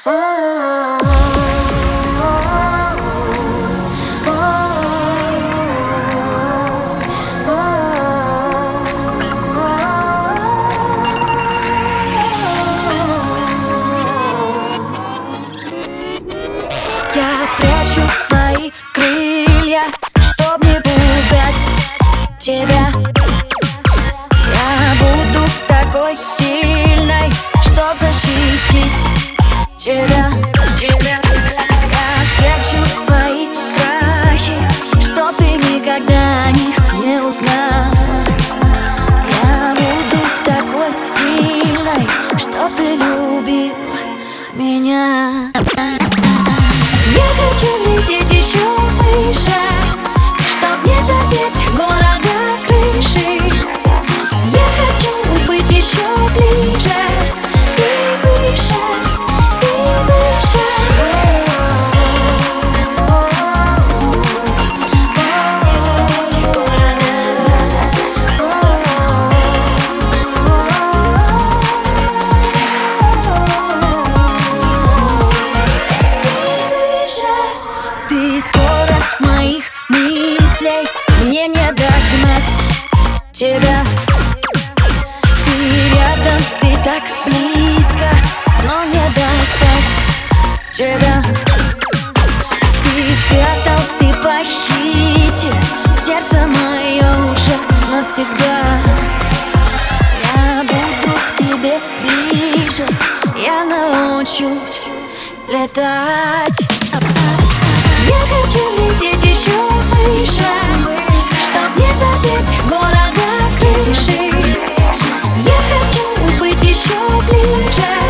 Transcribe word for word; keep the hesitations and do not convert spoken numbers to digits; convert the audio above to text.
Я спрячу свои крылья, чтоб не пугать тебя. Я буду такой сильной, чтоб защитить тебя. Я спрячу свои страхи, чтоб ты никогда о них не узнал. Я буду такой сильной, чтоб ты любил меня. Я хочу лететь еще выше, чтоб не задеть города крыши. Я хочу быть еще ближе и выше, и выше. Ты скорость моих мыслей, мне не догнать тебя. Ты рядом, ты так близко, но не достать тебя. Ты спрятал, ты похитил сердце мое уже навсегда. Я буду к тебе ближе, я научусь летать. Я хочу лететь еще выше, чтоб не задеть города крыши. Я хочу быть еще ближе